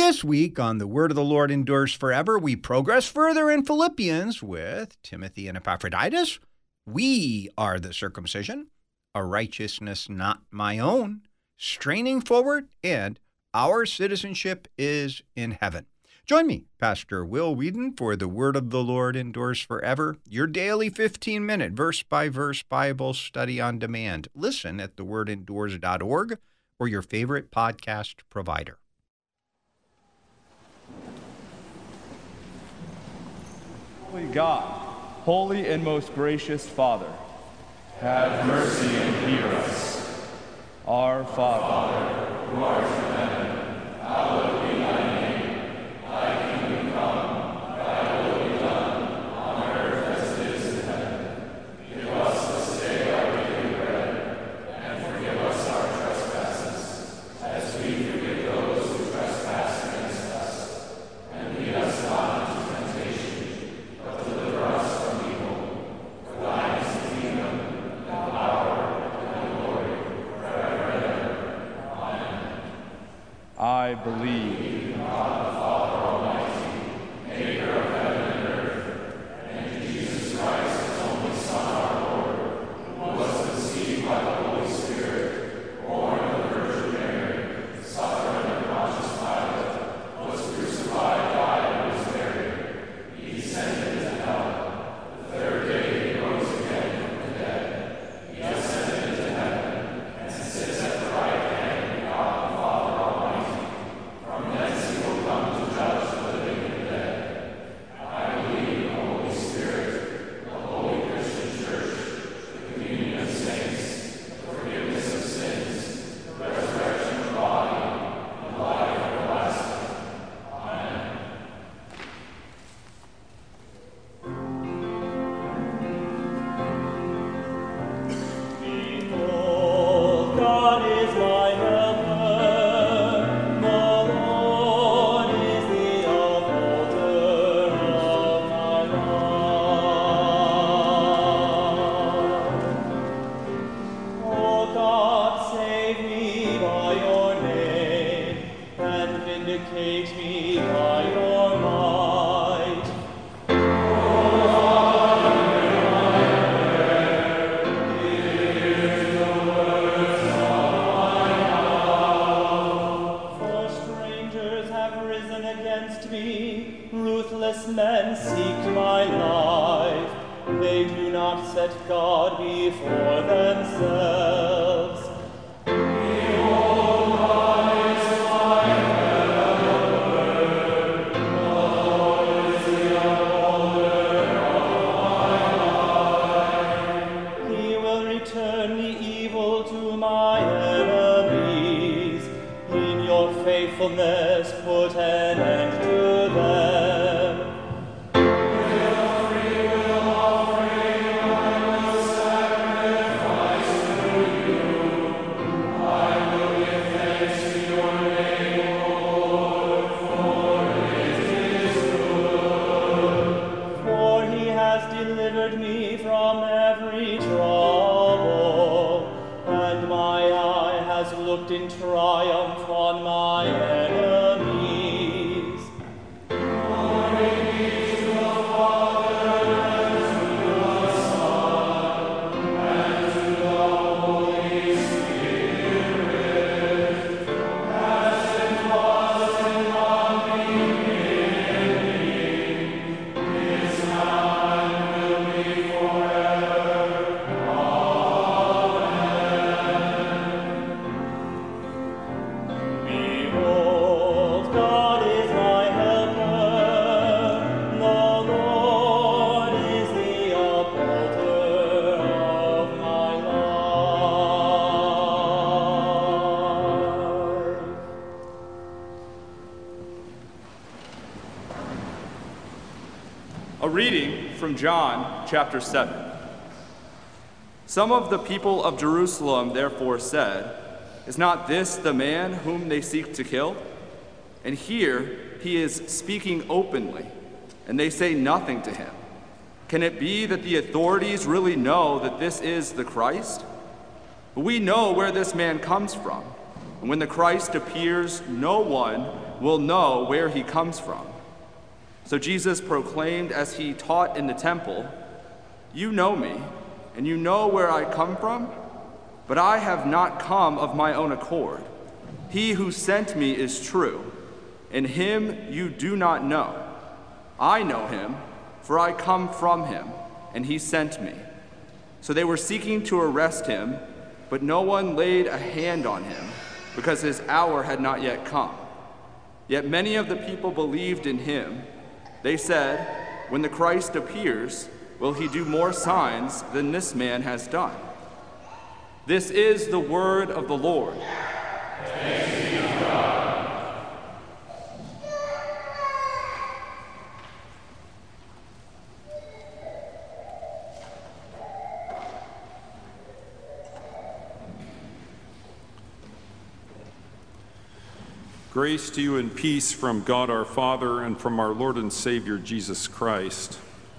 This week on The Word of the Lord Endures Forever, we progress further in Philippians with Timothy and Epaphroditus. We are the circumcision, a righteousness not my own, straining forward, and our citizenship is in heaven. Join me, Pastor Will Whedon, for The Word of the Lord Endures Forever, your daily 15-minute verse-by-verse Bible study on demand. Listen at thewordendures.org or your favorite podcast provider. Holy God, holy and most gracious Father, have mercy and hear us. Our Father, who art in heaven, hallowed be thy name. Thy kingdom come, thy will be done, on earth as it is in heaven. Give us this day our daily bread, and forgive us our trespasses, as we forgive those who trespass against us. And lead us not into temptation, but deliver us from evil. For thine is the kingdom, and the power, and the glory, forever and ever. Amen. I believe in God the Father Almighty, maker of heaven and earth, and in Jesus Christ, his only Son, our Lord, who was conceived by the Holy Spirit, born of the Virgin Mary, suffered under Pontius Pilate, was crucified, died, and was buried. He descended into hell. The third day he rose again from the dead. He ascended into heaven, and sits at the right hand of God the Father Almighty. From thence he will come to judge the living and the dead. I believe in the Holy Spirit, the holy Christian Church, the communion of saints, the forgiveness of sins, the resurrection of the body, and life everlasting. Amen. Behold, God is my helper, the Lord is the upholder of my life. O God, save me by your name, and vindicate me by your might. For strangers have risen against me, ruthless men seek my life. They do not set God before themselves. He will return the evil to my enemies. In your faithfulness put an end to them. For he has delivered me from every trouble, and my eye has looked in triumph on my enemies. Behold, God is my helper, the Lord is the upholder of my life. a reading from John chapter 7. Some of the people of Jerusalem therefore said, "Is not this the man whom they seek to kill? And here he is speaking openly, and they say nothing to him. Can it be that the authorities really know that this is the Christ? But we know where this man comes from, and when the Christ appears, no one will know where he comes from." So Jesus proclaimed as he taught in the temple, "You know me, and you know where I come from, but I have not come of my own accord. He who sent me is true, and him you do not know. I know him, for I come from him, and he sent me." So they were seeking to arrest him, but no one laid a hand on him, because his hour had not yet come. Yet many of the people believed in him. They said, "When the Christ appears, will he do more signs than this man has done?" This is the word of the Lord. Thanks be to God. Grace to you and peace from God our Father and from our Lord and Savior Jesus Christ.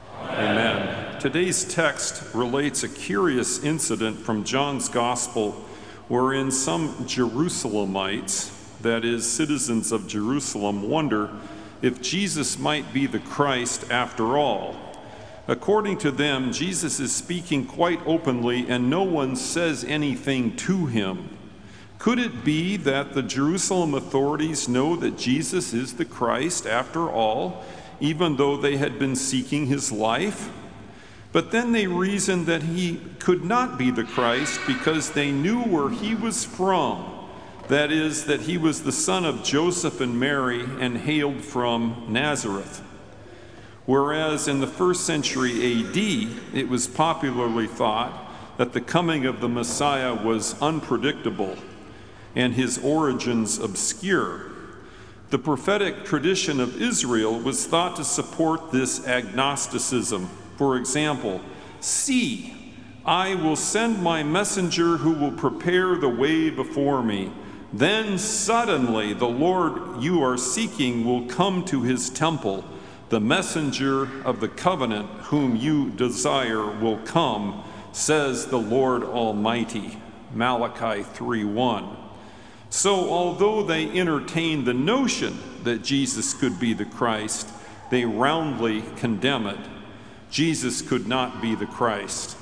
Amen. Today's text relates a curious incident from John's Gospel wherein some Jerusalemites, that is, citizens of Jerusalem, wonder if Jesus might be the Christ after all. According to them, Jesus is speaking quite openly and no one says anything to him. Could it be that the Jerusalem authorities know that Jesus is the Christ after all, even though they had been seeking his life? But then they reasoned that he could not be the Christ because they knew where he was from. That is, that he was the son of Joseph and Mary and hailed from Nazareth. Whereas in the 1st century AD, it was popularly thought that the coming of the Messiah was unpredictable and his origins obscure. The prophetic tradition of Israel was thought to support this agnosticism. For example, "See, I will send my messenger who will prepare the way before me. Then suddenly the Lord you are seeking will come to his temple. The messenger of the covenant whom you desire will come, says the Lord Almighty." Malachi 3:1. So although they entertained the notion that Jesus could be the Christ, they roundly condemn it. Jesus could not be the Christ.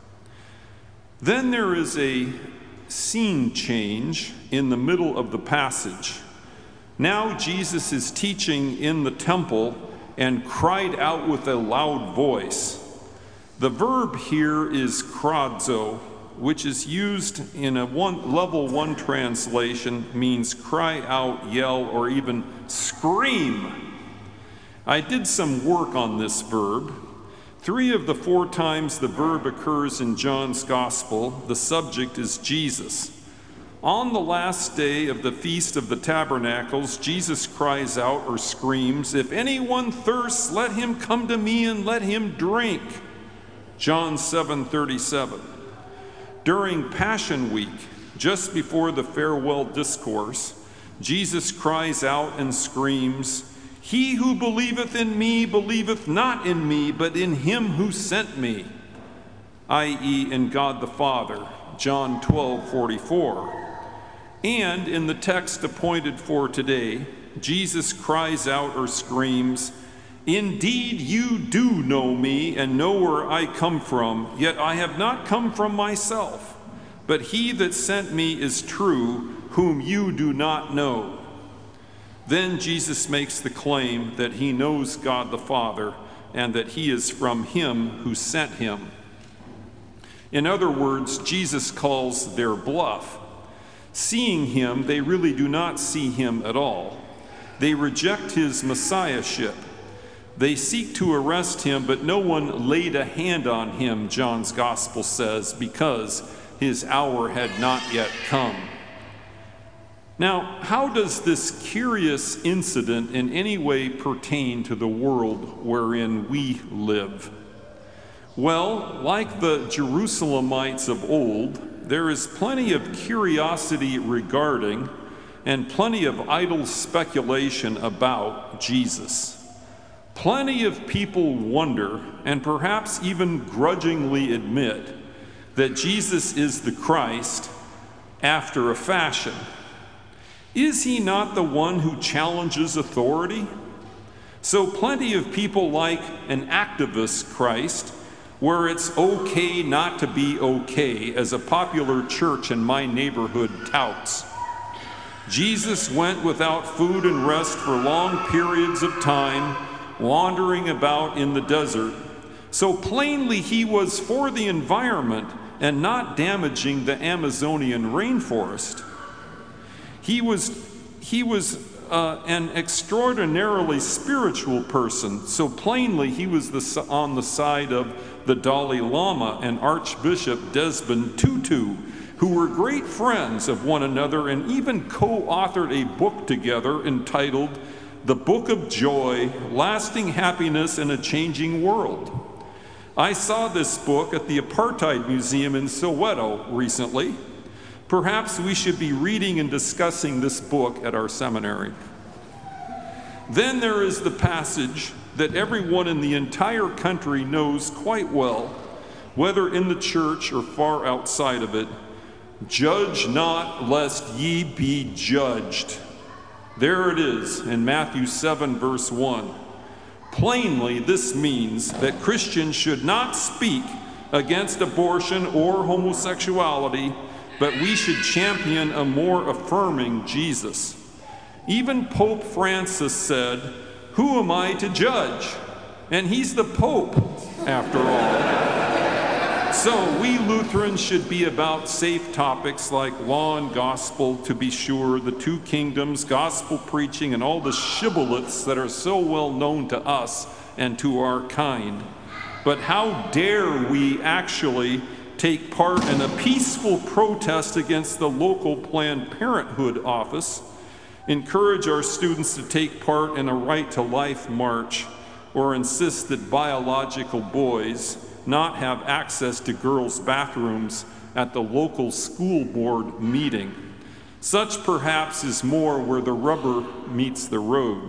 Then there is a scene change in the middle of the passage. Now Jesus is teaching in the temple and cried out with a loud voice. The verb here is kradzo, which is used in a level 1 translation, means cry out, yell, or even scream. I did some work on this verb. 3 of the 4 times the verb occurs in John's Gospel, the subject is Jesus. On the last day of the Feast of the Tabernacles, Jesus cries out or screams, "If anyone thirsts, let him come to me and let him drink." John 7:37. During Passion Week, just before the farewell discourse, Jesus cries out and screams, "He who believeth in me believeth not in me, but in him who sent me," i.e. in God the Father, John 12:44. And in the text appointed for today, Jesus cries out or screams, "Indeed you do know me and know where I come from, yet I have not come from myself, but he that sent me is true, whom you do not know." Then Jesus makes the claim that he knows God the Father and that he is from him who sent him. In other words, Jesus calls their bluff. Seeing him, they really do not see him at all. They reject his messiahship. They seek to arrest him, but no one laid a hand on him, John's Gospel says, because his hour had not yet come. Now, how does this curious incident in any way pertain to the world wherein we live? Well, like the Jerusalemites of old, there is plenty of curiosity regarding and plenty of idle speculation about Jesus. Plenty of people wonder, and perhaps even grudgingly admit, that Jesus is the Christ after a fashion. Is he not the one who challenges authority? So plenty of people like an activist Christ, where it's okay not to be okay, as a popular church in my neighborhood touts. Jesus went without food and rest for long periods of time, wandering about in the desert. So plainly he was for the environment and not damaging the Amazonian rainforest. He was an extraordinarily spiritual person. So plainly he was on the side of the Dalai Lama and Archbishop Desmond Tutu, who were great friends of one another and even co-authored a book together entitled The Book of Joy, Lasting Happiness in a Changing World. I saw this book at the Apartheid Museum in Soweto recently. Perhaps we should be reading and discussing this book at our seminary. Then there is the passage that everyone in the entire country knows quite well, whether in the church or far outside of it. Judge not, lest ye be judged. There it is in Matthew 7, verse 1. Plainly, this means that Christians should not speak against abortion or homosexuality, but we should champion a more affirming Jesus. Even Pope Francis said, "Who am I to judge?" And he's the Pope, after all. So we Lutherans should be about safe topics like law and gospel, to be sure, the two kingdoms, gospel preaching, and all the shibboleths that are so well known to us and to our kind. But how dare we actually take part in a peaceful protest against the local Planned Parenthood office, encourage our students to take part in a Right to Life march, or insist that biological boys not have access to girls' bathrooms at the local school board meeting. Such perhaps is more where the rubber meets the road.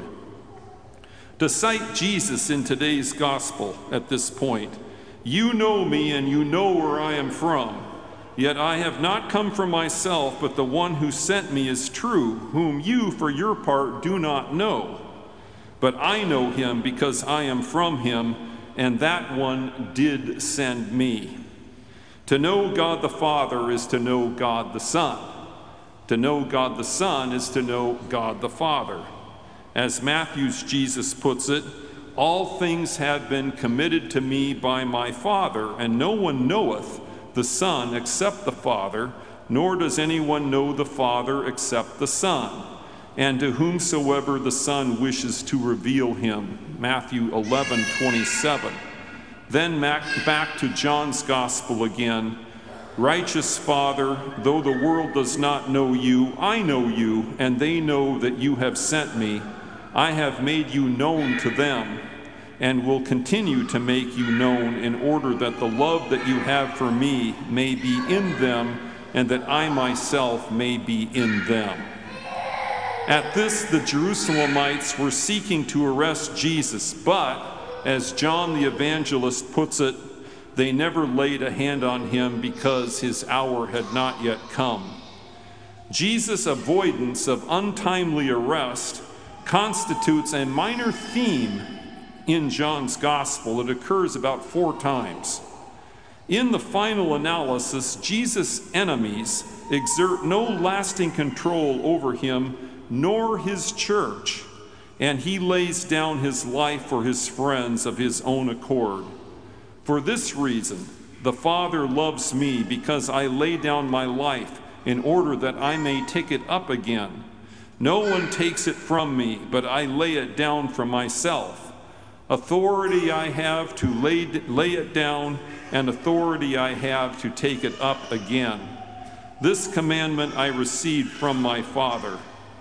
To cite Jesus in today's gospel at this point, "You know me and you know where I am from. Yet I have not come from myself, but the one who sent me is true, whom you for your part do not know. But I know him because I am from him, and that one did send me." To know God the Father is to know God the Son. To know God the Son is to know God the Father. As Matthew's Jesus puts it, "All things have been committed to me by my Father, and no one knoweth the Son except the Father, nor does anyone know the Father except the Son, and to whomsoever the Son wishes to reveal him." Matthew 11:27. Then back to John's Gospel again. "Righteous Father, though the world does not know you, I know you, and they know that you have sent me. I have made you known to them, and will continue to make you known, in order that the love that you have for me may be in them, and that I myself may be in them." At this, the Jerusalemites were seeking to arrest Jesus, but, as John the Evangelist puts it, they never laid a hand on him because his hour had not yet come. Jesus' avoidance of untimely arrest constitutes a minor theme in John's Gospel. It occurs about 4 times. In the final analysis, Jesus' enemies exert no lasting control over him nor his church, and he lays down his life for his friends of his own accord. "For this reason, the Father loves me, because I lay down my life in order that I may take it up again. No one takes it from me, but I lay it down for myself. Authority I have to lay it down, and authority I have to take it up again. This commandment I received from my Father."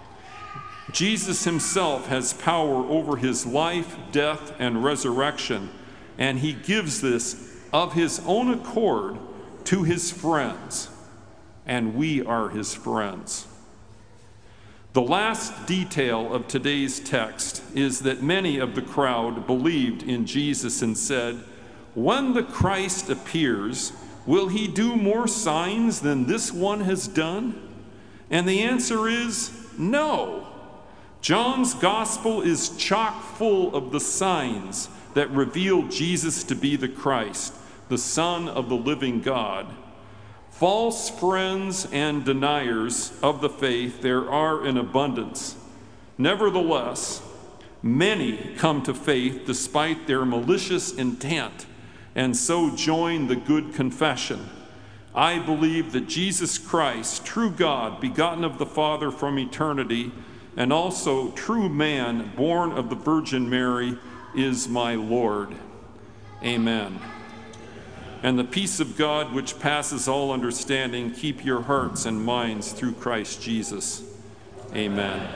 Jesus himself has power over his life, death, and resurrection, and he gives this of his own accord to his friends, and we are his friends. The last detail of today's text is that many of the crowd believed in Jesus and said, "When the Christ appears, will he do more signs than this one has done?" And the answer is, No. John's gospel is chock full of the signs that reveal Jesus to be the Christ, the Son of the living God. False friends and deniers of the faith there are in abundance. Nevertheless, many come to faith despite their malicious intent, and so join the good confession. I believe that Jesus Christ, true God, begotten of the Father from eternity, and also true man, born of the Virgin Mary, is my Lord. Amen. And the peace of God, which passes all understanding, keep your hearts and minds through Christ Jesus. Amen.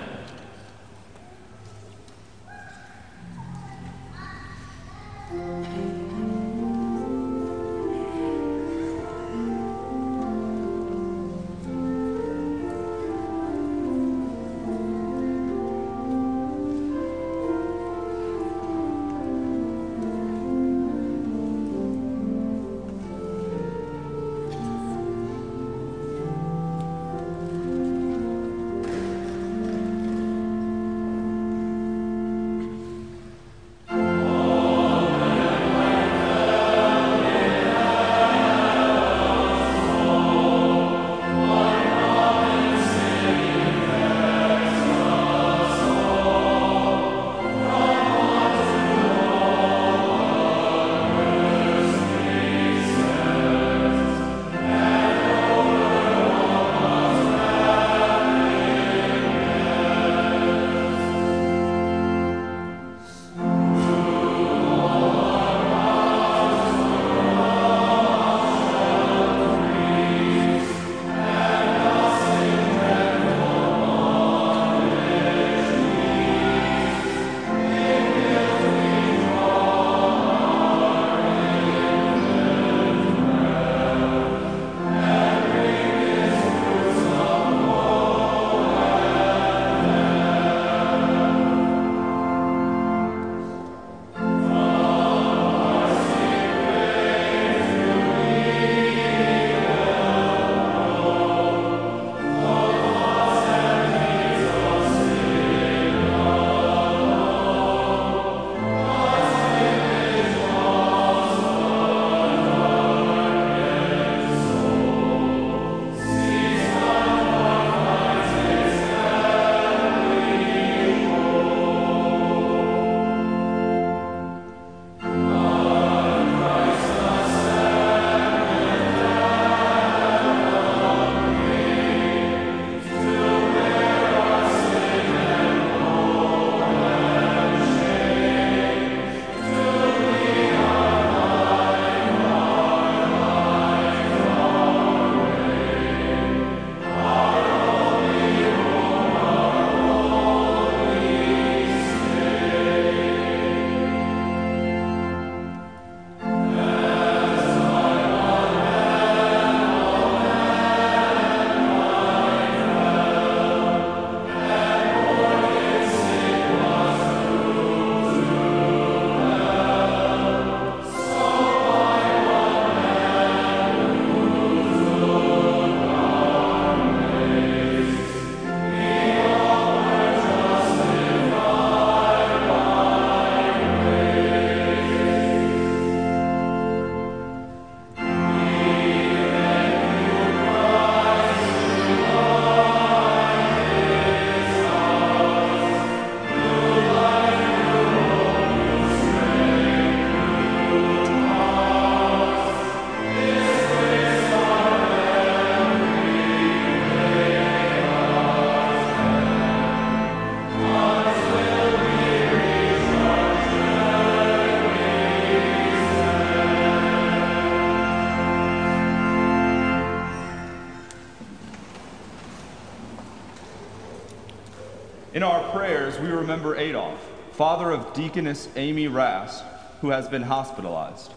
In our prayers, we remember Adolf, father of Deaconess Amy Rass, who has been hospitalized.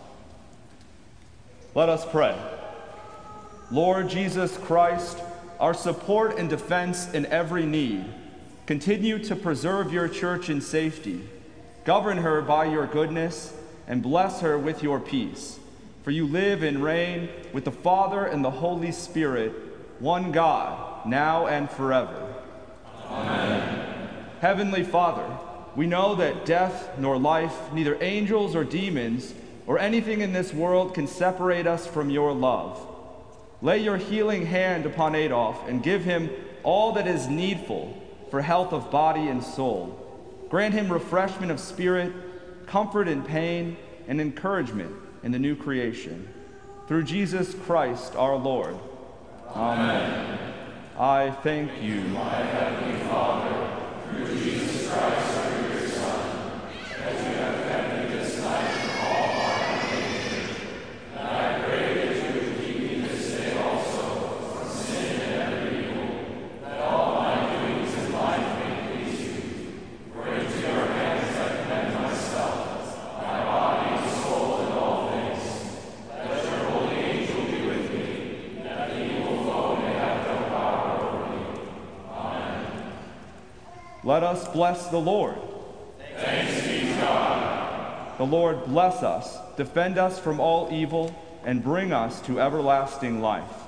Let us pray. Lord Jesus Christ, our support and defense in every need, continue to preserve your church in safety. Govern her by your goodness and bless her with your peace. For you live and reign with the Father and the Holy Spirit, one God, now and forever. Amen. Heavenly Father, we know that death nor life, neither angels or demons, or anything in this world can separate us from your love. Lay your healing hand upon Adolf and give him all that is needful for health of body and soul. Grant him refreshment of spirit, comfort in pain, and encouragement in the new creation. Through Jesus Christ our Lord. Amen. I thank you, my heavenly Father, through Jesus Christ, your Son, that you have kept me this night from all harm and danger. And I pray that you would keep me this day also from sin and every evil, that all my doings in life may please you. For into your hands I commend myself, my body, soul, and all things. Let your holy angel be with me, that the evil foe may have no power over me. Amen. let us bless the Lord. Thanks be to God. The Lord bless us, defend us from all evil, and bring us to everlasting life.